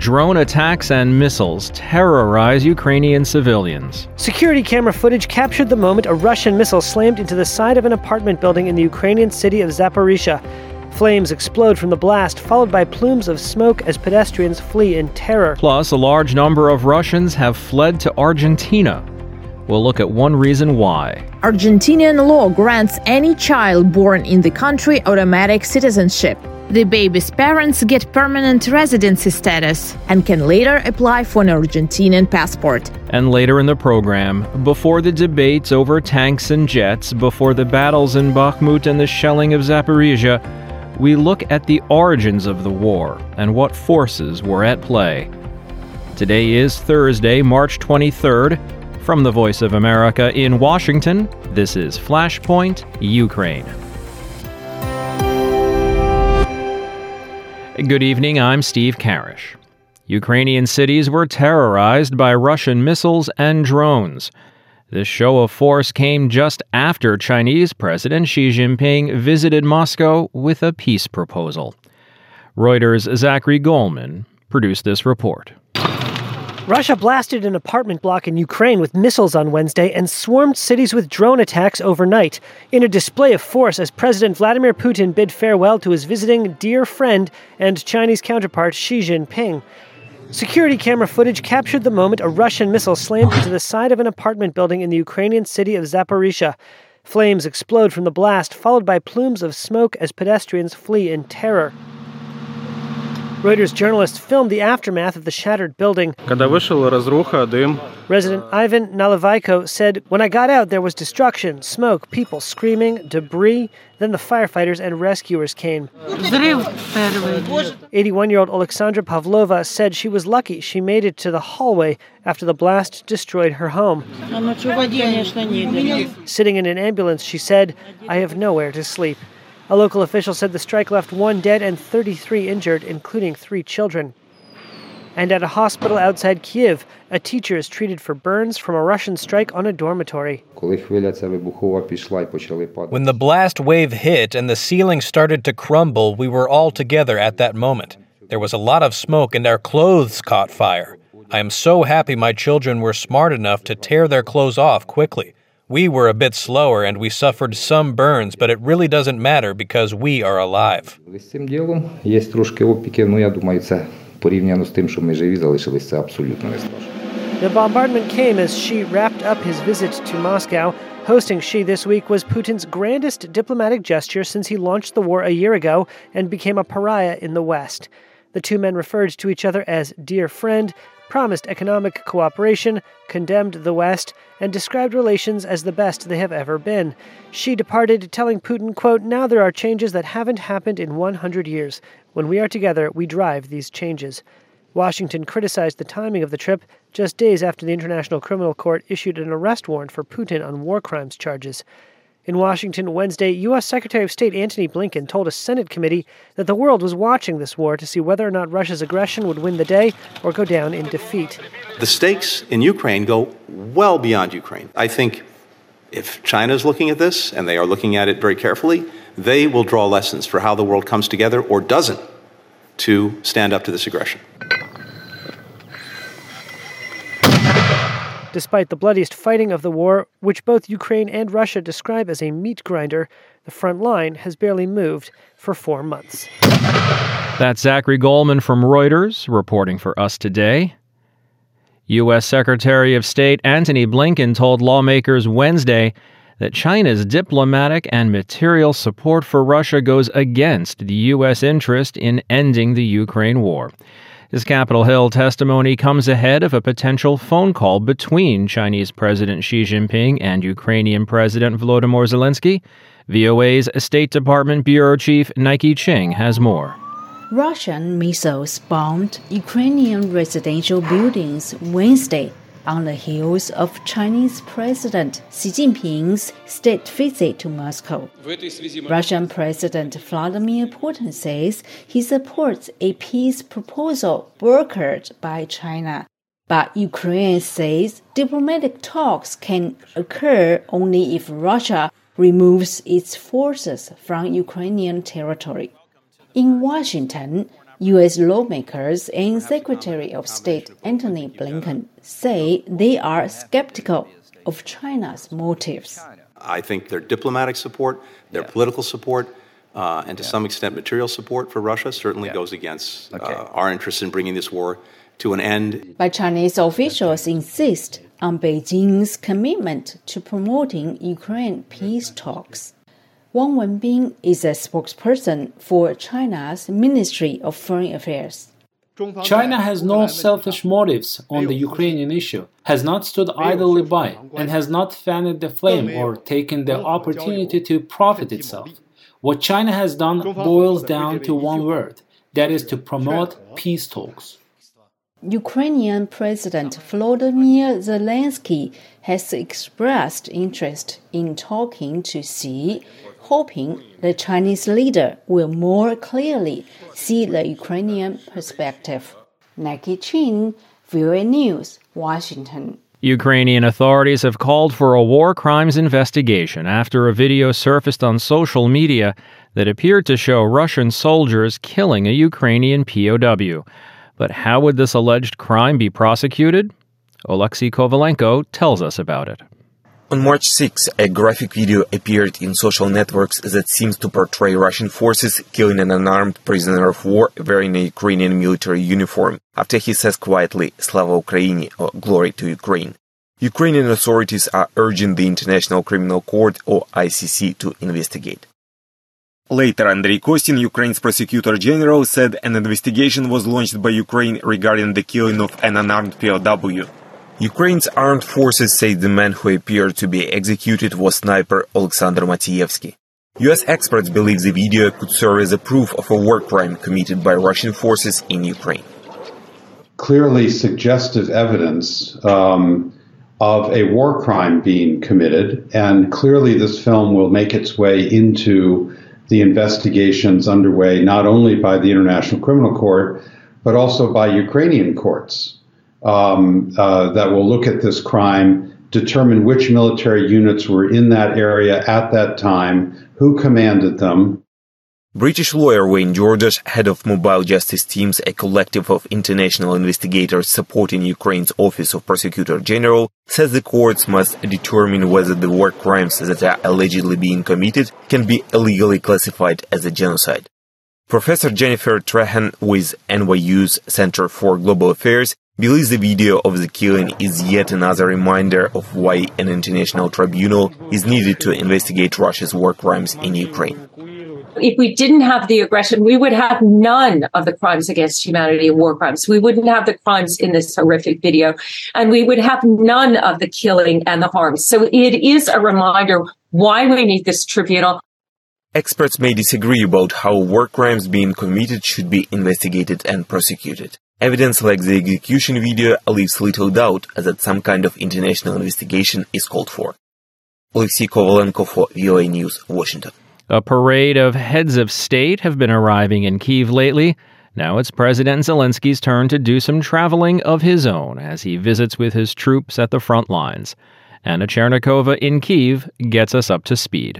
drone attacks and missiles terrorize Ukrainian civilians. Security camera footage captured the moment a Russian missile slammed into the side of an apartment building in the Ukrainian city of Zaporizhzhia. Flames explode from the blast, followed by plumes of smoke as pedestrians flee in terror. Plus, a large number of Russians have fled to Argentina. We'll look at one reason why. Argentinian law grants any child born in the country automatic citizenship. The baby's parents get permanent residency status and can later apply for an Argentinian passport. And later in the program, before the debates over tanks and jets, before the battles in Bakhmut and the shelling of Zaporizhzhia, we look at the origins of the war and what forces were at play. Today is Thursday, March 23rd. From the Voice of America in Washington, this is Flashpoint, Ukraine. Good evening, I'm Steve Karish. Ukrainian cities were terrorized by Russian missiles and drones. This show of force came just after Chinese President Xi Jinping visited Moscow with a peace proposal. Reuters' Zachary Goldman produced this report. Russia blasted an apartment block in Ukraine with missiles on Wednesday and swarmed cities with drone attacks overnight, in a display of force as President Vladimir Putin bid farewell to his visiting dear friend and Chinese counterpart Xi Jinping. Security camera footage captured the moment a Russian missile slammed into the side of an apartment building in the Ukrainian city of Zaporizhzhia. Flames explode from the blast, followed by plumes of smoke as pedestrians flee in terror. Reuters journalists filmed the aftermath of the shattered building. Resident Ivan Nalivaiko said, "When I got out, there was destruction, smoke, people screaming, debris. Then the firefighters and rescuers came." 81-year-old Alexandra Pavlova said she was lucky she made it to the hallway after the blast destroyed her home. Sitting in an ambulance, she said, "I have nowhere to sleep." A local official said the strike left 1 dead and 33 injured, including 3 children. And at a hospital outside Kyiv, a teacher is treated for burns from a Russian strike on a dormitory. When the blast wave hit and the ceiling started to crumble, we were all together at that moment. There was a lot of smoke and our clothes caught fire. I am so happy my children were smart enough to tear their clothes off quickly. We were a bit slower and we suffered some burns, but it really doesn't matter because we are alive. The bombardment came as Xi wrapped up his visit to Moscow. Hosting Xi this week was Putin's grandest diplomatic gesture since he launched the war a year ago and became a pariah in the West. The two men referred to each other as dear friend, promised economic cooperation, condemned the West, and described relations as the best they have ever been. Xi departed, telling Putin, quote, "Now there are changes that haven't happened in 100 years. When we are together, we drive these changes." Washington criticized the timing of the trip just days after the International Criminal Court issued an arrest warrant for Putin on war crimes charges. In Washington Wednesday, U.S. Secretary of State Antony Blinken told a Senate committee that the world was watching this war to see whether or not Russia's aggression would win the day or go down in defeat. The stakes in Ukraine go well beyond Ukraine. I think if China is looking at this, and they are looking at it very carefully, they will draw lessons for how the world comes together or doesn't to stand up to this aggression. Despite the bloodiest fighting of the war, which both Ukraine and Russia describe as a meat grinder, the front line has barely moved for 4 months. That's Zachary Goldman from Reuters reporting for us today. U.S. Secretary of State Antony Blinken told lawmakers Wednesday that China's diplomatic and material support for Russia goes against the U.S. interest in ending the Ukraine war. His Capitol Hill testimony comes ahead of a potential phone call between Chinese President Xi Jinping and Ukrainian President Volodymyr Zelensky. VOA's State Department Bureau Chief Nike Ching has more. Russian missiles bombed Ukrainian residential buildings Wednesday on the heels of Chinese President Xi Jinping's state visit to Moscow. Russian President Vladimir Putin says he supports a peace proposal brokered by China. But Ukraine says diplomatic talks can occur only if Russia removes its forces from Ukrainian territory. In Washington, U.S. lawmakers and Secretary of State Antony Blinken say they are skeptical of China's motives. I think their diplomatic support, their political support, and to some extent material support for Russia certainly goes against our interest in bringing this war to an end. But Chinese officials insist on Beijing's commitment to promoting Ukraine peace talks. Wang Wenbin is a spokesperson for China's Ministry of Foreign Affairs. China has no selfish motives on the Ukrainian issue, has not stood idly by, and has not fanned the flame or taken the opportunity to profit itself. What China has done boils down to one word, that is to promote peace talks. Ukrainian President Volodymyr Zelensky has expressed interest in talking to Xi, hoping the Chinese leader will more clearly see the Ukrainian perspective. Nike Chin, VOA News, Washington. Ukrainian authorities have called for a war crimes investigation after a video surfaced on social media that appeared to show Russian soldiers killing a Ukrainian POW. But how would this alleged crime be prosecuted? Oleksiy Kovalenko tells us about it. On March 6, a graphic video appeared in social networks that seems to portray Russian forces killing an unarmed prisoner of war wearing a Ukrainian military uniform, after he says quietly, Slava Ukraini, or Glory to Ukraine. Ukrainian authorities are urging the International Criminal Court, or ICC, to investigate. Later, Andrei Kostin, Ukraine's prosecutor general, said an investigation was launched by Ukraine regarding the killing of an unarmed POW. Ukraine's armed forces say the man who appeared to be executed was sniper Alexander Matyevsky. U.S. experts believe the video could serve as a proof of a war crime committed by Russian forces in Ukraine. Clearly suggestive evidence of a war crime being committed, and clearly this film will make its way into the investigations underway not only by the International Criminal Court, but also by Ukrainian courts. That will look at this crime, determine which military units were in that area at that time, who commanded them. British lawyer Wayne Georges, head of Mobile Justice Teams, a collective of international investigators supporting Ukraine's Office of Prosecutor General, says the courts must determine whether the war crimes that are allegedly being committed can be illegally classified as a genocide. Professor Jennifer Trahan with NYU's Center for Global Affairs believes the video of the killing is yet another reminder of why an international tribunal is needed to investigate Russia's war crimes in Ukraine. If we didn't have the aggression, we would have none of the crimes against humanity and war crimes. We wouldn't have the crimes in this horrific video, and we would have none of the killing and the harm. So it is a reminder why we need this tribunal. Experts may disagree about how war crimes being committed should be investigated and prosecuted. Evidence like the execution video leaves little doubt that some kind of international investigation is called for. Oleksiy Kovalenko for VOA News, Washington. A parade of heads of state have been arriving in Kyiv lately. Now it's President Zelensky's turn to do some traveling of his own as he visits with his troops at the front lines. Anna Chernikova in Kyiv gets us up to speed.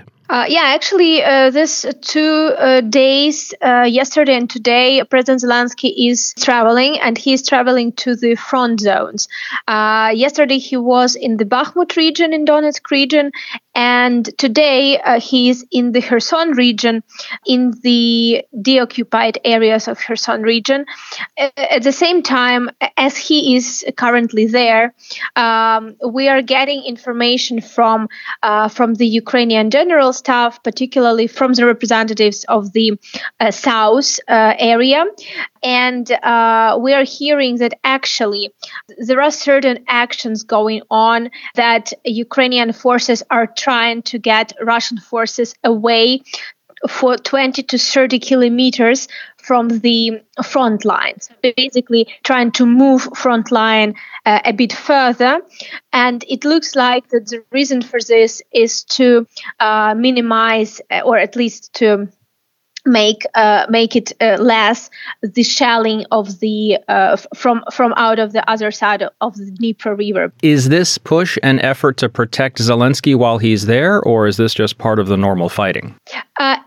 This 2 days, yesterday and today, President Zelensky is traveling, and he's traveling to the front zones. Yesterday he was in the Bakhmut region, in Donetsk region, and today he's in the Kherson region, in the deoccupied areas of Kherson region. At the same time, as he is currently there, we are getting information from the Ukrainian general staff, particularly from the representatives of the south area. And we are hearing that actually there are certain actions going on, that Ukrainian forces are trying to get Russian forces away for 20 to 30 kilometers from the front lines, basically trying to move front line a bit further. And it looks like that the reason for this is to minimize, or at least to make it less the shelling of the from out of the other side of the Dnieper River. Is this push an effort to protect Zelensky while he's there, or is this just part of the normal fighting?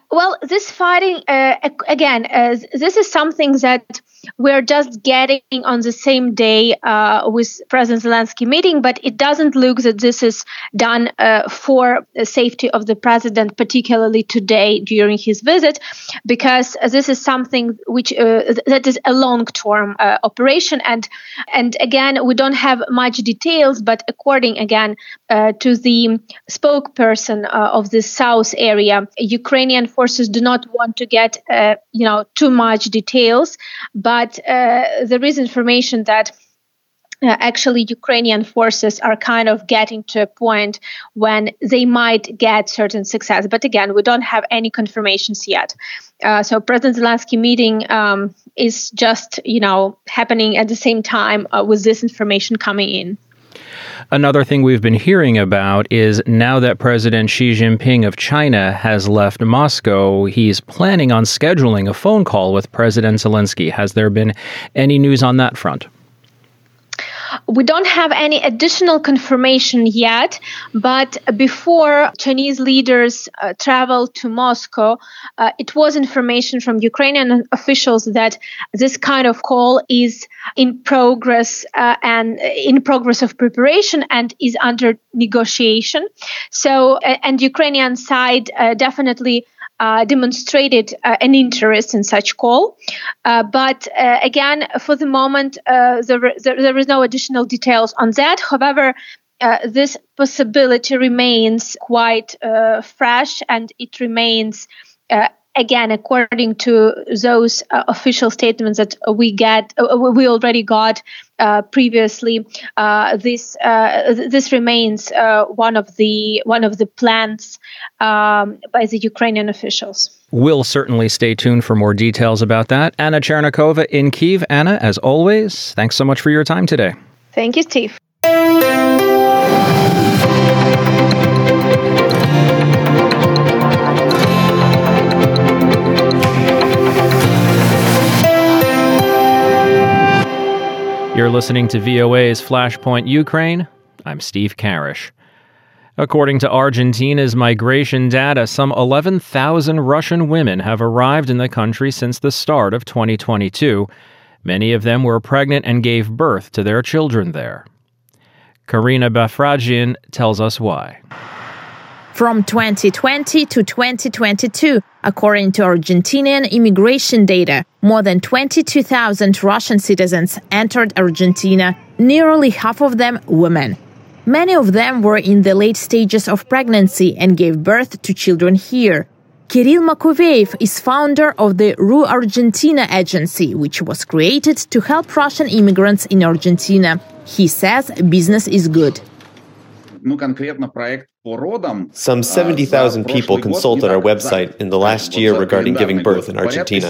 Well, this fighting, this is something that we're just getting on the same day with President Zelensky meeting, but it doesn't look that this is done for the safety of the president, particularly today during his visit, because this is something which that is a long-term operation. And again, we don't have much details, but according again to the spokesperson of the South area, Ukrainian forces do not want to get too much details, but there is information that actually Ukrainian forces are kind of getting to a point when they might get certain success. But again, we don't have any confirmations yet. So President Zelensky meeting is just, happening at the same time with this information coming in. Another thing we've been hearing about is now that President Xi Jinping of China has left Moscow, he's planning on scheduling a phone call with President Zelensky. Has there been any news on that front? We don't have any additional confirmation yet, but before Chinese leaders traveled to Moscow, it was information from Ukrainian officials that this kind of call is in progress and in progress of preparation and is under negotiation. So, and Ukrainian side definitely demonstrated an interest in such call. But again, for the moment, there is no additional details on that. However, this possibility remains quite fresh, and it remains, again, according to those official statements that we already got previously. This remains one of the plans by the Ukrainian officials. We'll certainly stay tuned for more details about that. Anna Chernikova in Kyiv. Anna, as always, thanks so much for your time today. Thank you, Steve. You're listening to VOA's Flashpoint Ukraine. I'm Steve Karish. According to Argentina's migration data, some 11,000 Russian women have arrived in the country since the start of 2022. Many of them were pregnant and gave birth to their children there. Karina Bafragian tells us why. From 2020 to 2022, according to Argentinian immigration data, more than 22,000 Russian citizens entered Argentina, nearly half of them women. Many of them were in the late stages of pregnancy and gave birth to children here. Kirill Makuveev is founder of the RU Argentina agency, which was created to help Russian immigrants in Argentina. He says business is good. Some 70,000 people consulted our website in the last year regarding giving birth in Argentina.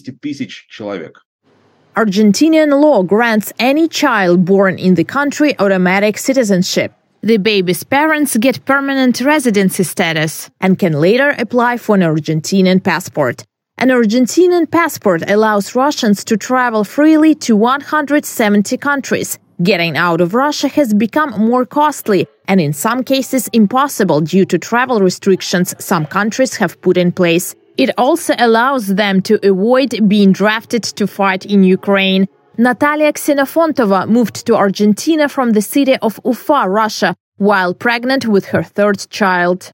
Argentinian law grants any child born in the country automatic citizenship. The baby's parents get permanent residency status and can later apply for an Argentinian passport. An Argentinian passport allows Russians to travel freely to 170 countries. Getting out of Russia has become more costly and in some cases impossible due to travel restrictions some countries have put in place. It also allows them to avoid being drafted to fight in Ukraine. Natalia Xenofontova moved to Argentina from the city of Ufa, Russia, while pregnant with her third child.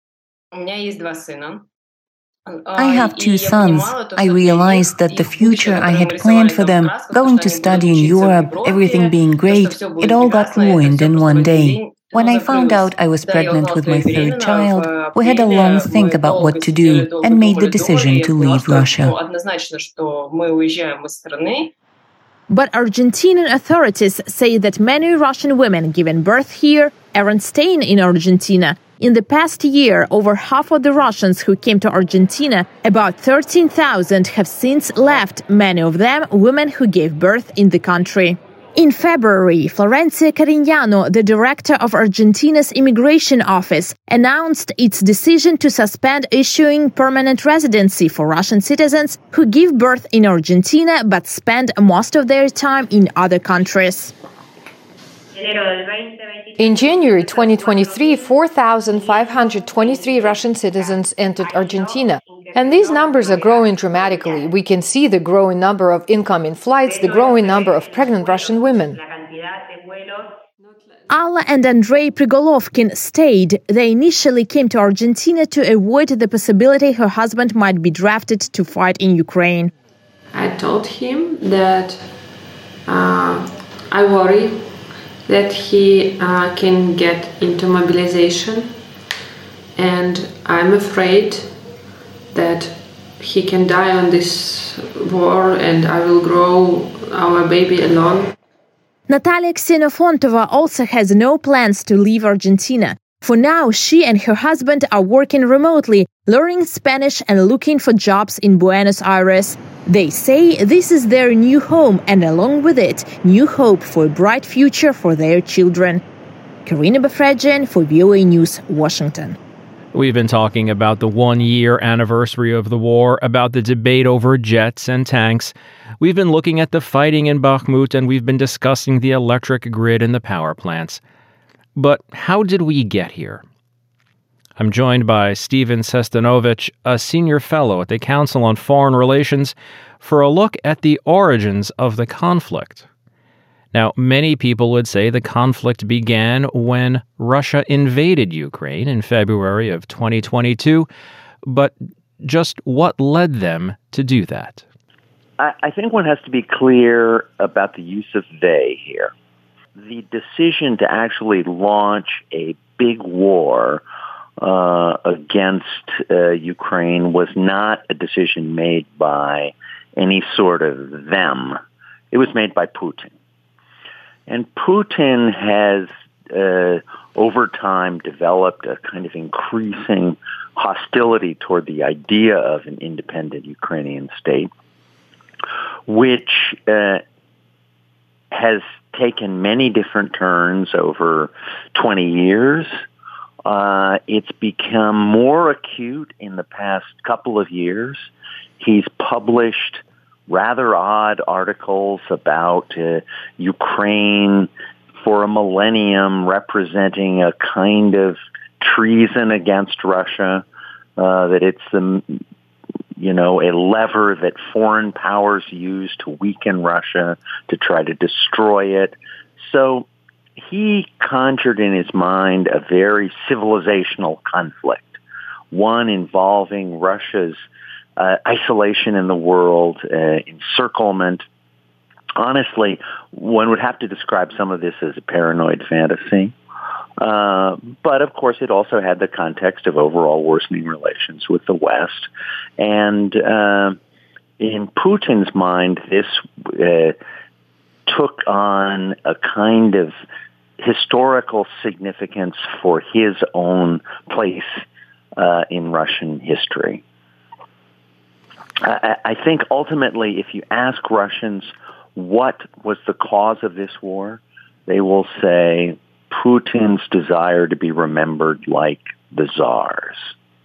I have two sons. I realized that the future I had planned for them, going to study in Europe, everything being great, it all got ruined in one day. When I found out I was pregnant with my third child, we had a long think about what to do and made the decision to leave Russia. But Argentinian authorities say that many Russian women given birth here aren't staying in Argentina. In the past year, over half of the Russians who came to Argentina, about 13,000, have since left, many of them women who gave birth in the country. In February, Florencia Carignano, the director of Argentina's immigration office, announced its decision to suspend issuing permanent residency for Russian citizens who give birth in Argentina but spend most of their time in other countries. In January 2023, 4,523 Russian citizens entered Argentina. And these numbers are growing dramatically. We can see the growing number of incoming flights, the growing number of pregnant Russian women. Alla and Andrei Prigolovkin stayed. They initially came to Argentina to avoid the possibility her husband might be drafted to fight in Ukraine. I told him that I worry that he can get into mobilization, and I'm afraid that he can die on this war and I will grow our baby alone. Natalia Xenofontova also has no plans to leave Argentina. For now, she and her husband are working remotely, learning Spanish and looking for jobs in Buenos Aires. They say this is their new home and along with it, new hope for a bright future for their children. Karina Befredjian for VOA News, Washington. We've been talking about the 1-year anniversary of the war, about the debate over jets and tanks. We've been looking at the fighting in Bakhmut, and we've been discussing the electric grid and the power plants. But how did we get here? I'm joined by Steven Sestanovich, a senior fellow at the Council on Foreign Relations, for a look at the origins of the conflict. Now, many people would say the conflict began when Russia invaded Ukraine in February of 2022, but just what led them to do that? I think one has to be clear about the use of they here. The decision to actually launch a big war against Ukraine was not a decision made by any sort of them. It was made by Putin. And Putin has, over time, developed a kind of increasing hostility toward the idea of an independent Ukrainian state, which has taken many different turns over 20 years. It's become more acute in the past couple of years. He's published rather odd articles about Ukraine for a millennium representing a kind of treason against Russia, that it's a lever that foreign powers use to weaken Russia, to try to destroy it. So he conjured in his mind a very civilizational conflict, one involving Russia's isolation in the world, encirclement. Honestly, one would have to describe some of this as a paranoid fantasy. But of course, it also had the context of overall worsening relations with the West. And in Putin's mind, this took on a kind of historical significance for his own place in Russian history. I think ultimately, if you ask Russians what was the cause of this war, they will say Putin's desire to be remembered like the czars.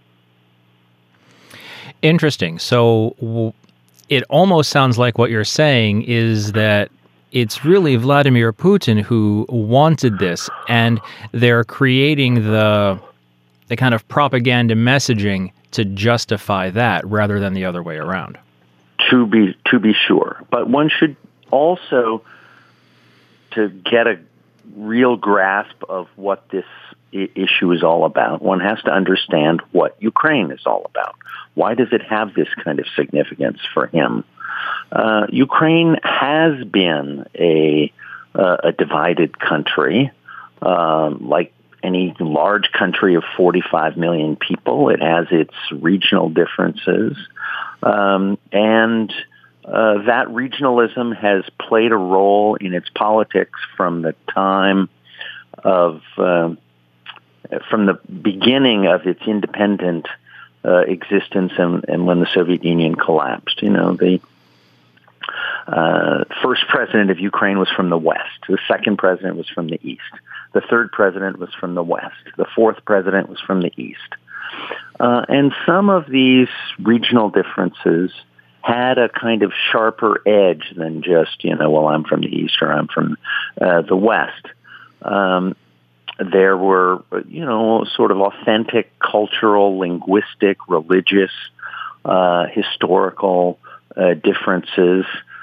Interesting. So it almost sounds like what you're saying is that it's really Vladimir Putin who wanted this, and they're creating the kind of propaganda messaging to justify that rather than the other way around. To be sure. But one should also, to get a real grasp of what this issue is all about, one has to understand what Ukraine is all about. Why does it have this kind of significance for him? Ukraine has been a divided country, like any large country of 45 million people. It has its regional differences. And that regionalism has played a role in its politics from the time of, from the beginning of its independent existence and when the Soviet Union collapsed. You know, the first president of Ukraine was from the West. The second president was from the East. The third president was from the West. The fourth president was from the East. And some of these regional differences had a kind of sharper edge than just, I'm from the East or I'm from the West. There were, sort of authentic cultural, linguistic, religious historical differences,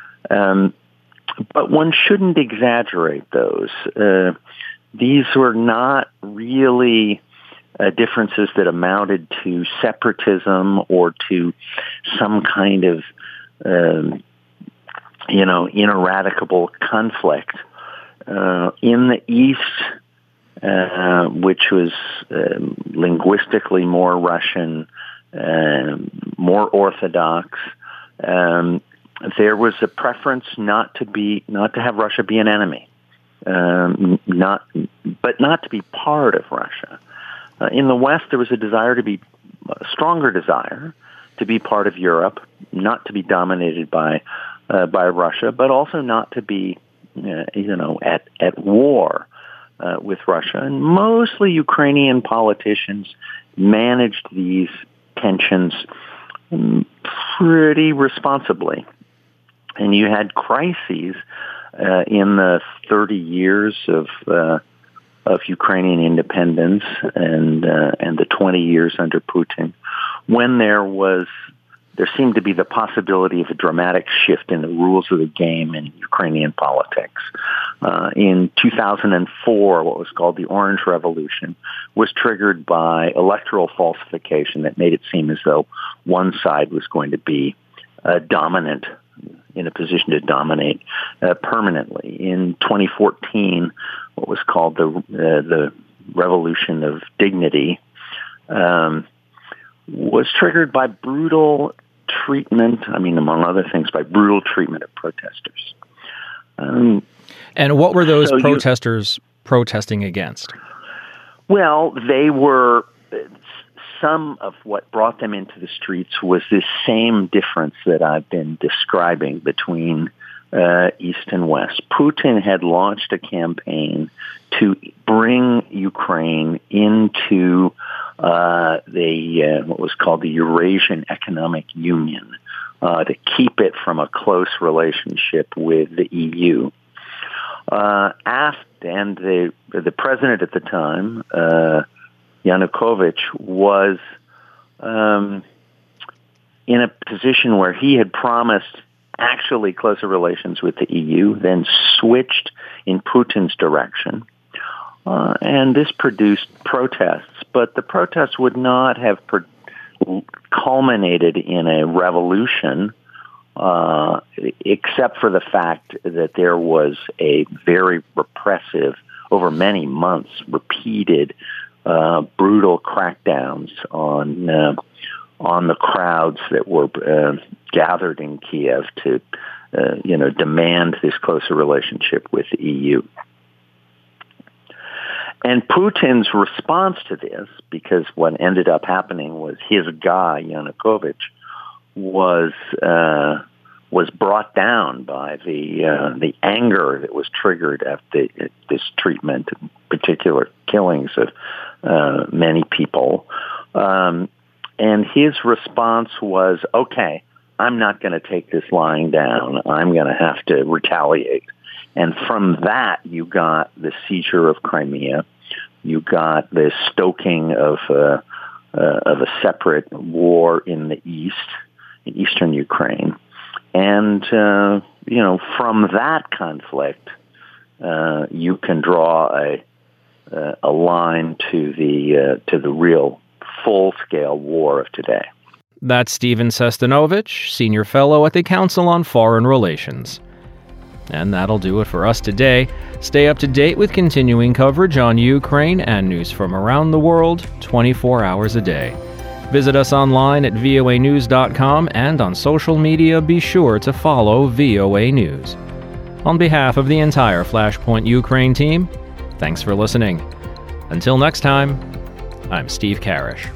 but one shouldn't exaggerate those. These were not really differences that amounted to separatism or to some kind of, ineradicable conflict. In the East, which was linguistically more Russian, more Orthodox, there was a preference not to have Russia be an enemy, but not to be part of Russia. In the West, there was a stronger desire to be part of Europe, not to be dominated by Russia, but also not to be, at war with Russia. And mostly Ukrainian politicians managed these tensions pretty responsibly. And you had crises in the 30 years of Ukrainian independence and the 20 years under Putin, when there seemed to be the possibility of a dramatic shift in the rules of the game in Ukrainian politics. In 2004, what was called the Orange Revolution was triggered by electoral falsification that made it seem as though one side was going to be dominant, in a position to dominate permanently. In 2014, what was called the Revolution of Dignity was triggered by brutal treatment, among other things, by brutal treatment of protesters. And what were those protesters protesting against? Well, some of what brought them into the streets was this same difference that I've been describing between East and West. Putin had launched a campaign to bring Ukraine into what was called the Eurasian Economic Union, to keep it from a close relationship with the EU. And the president at the time, Yanukovych, was in a position where he had promised actually closer relations with the EU, then switched in Putin's direction. And this produced protests, but the protests would not have culminated in a revolution, except for the fact that there was a very repressive, over many months, repeated brutal crackdowns on the crowds that were gathered in Kiev to, demand this closer relationship with the EU. And Putin's response to this, because what ended up happening was his guy, Yanukovych, was brought down by the anger that was triggered after this treatment, in particular killings of many people. And his response was, okay, I'm not going to take this lying down. I'm going to have to retaliate. And from that, you got the seizure of Crimea. You got the stoking of a separate war in the east, in eastern Ukraine. And, from that conflict, you can draw a line to the real full-scale war of today. That's Stephen Sestanovich, Senior Fellow at the Council on Foreign Relations. And that'll do it for us today. Stay up to date with continuing coverage on Ukraine and news from around the world 24 hours a day. Visit us online at voanews.com, and on social media be sure to follow VOA News. On behalf of the entire Flashpoint Ukraine team, thanks for listening. Until next time, I'm Steve Karish.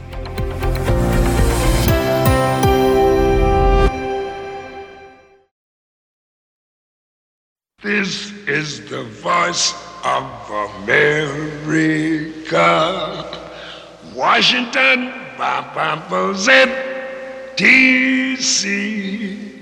This is the voice of America. Washington, D.C.